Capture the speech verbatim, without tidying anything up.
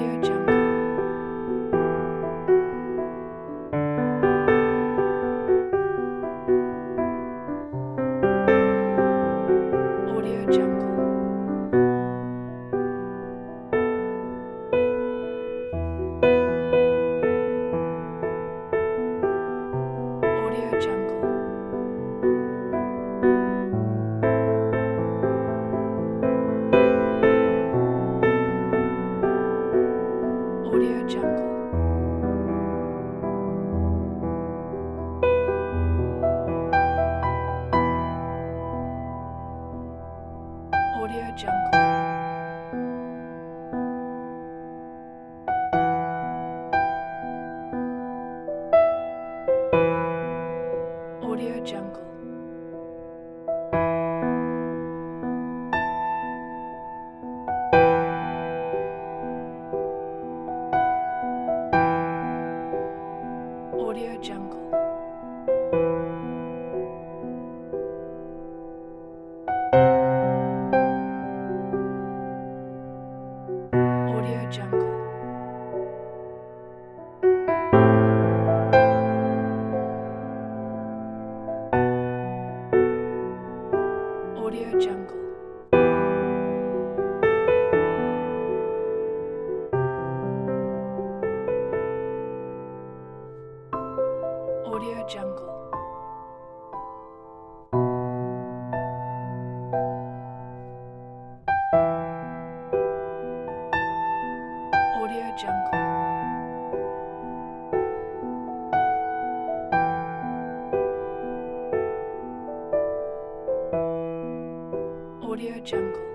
Audio Jungle. Audio Jungle. Audio Jungle. Audio Jungle. Audio Jungle. Audio Jungle. Audio Jungle. Audio Jungle. Audio Jungle. Audio Jungle. Audio Jungle. Audio Jungle.